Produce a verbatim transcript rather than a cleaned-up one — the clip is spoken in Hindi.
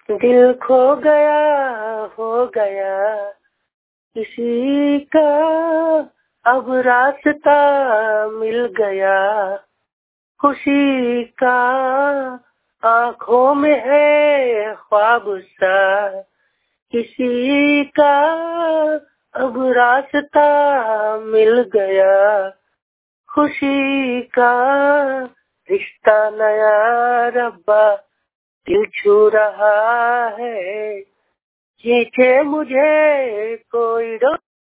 दिल खो गया हो गया किसी का, अब रास्ता मिल गया खुशी का। आँखों में है ख्वाब सा किसी का, अब रास्ता मिल गया खुशी का। रिश्ता नया रब्बा दिल छू रहा है, खींचे मुझे कोई डोर।